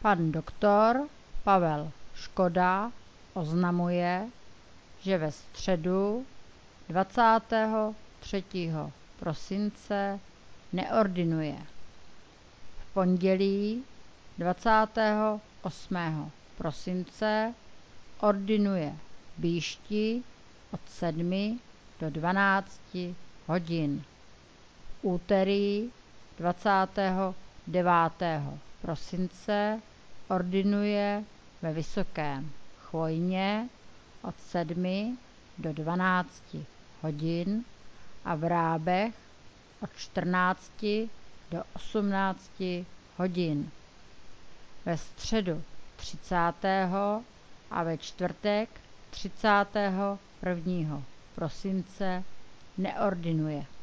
Pan doktor Pavel Škoda oznamuje, že ve středu 23. prosince neordinuje. V pondělí 28. prosince ordinuje v Býšti od 7 do 12 hodin. V úterý 29. prosince ordinuje ve Vysokém Chvojně od 7 do 12 hodin a v Rábech od 14 do 18 hodin. Ve středu 30. a ve čtvrtek 31. prosince neordinuje.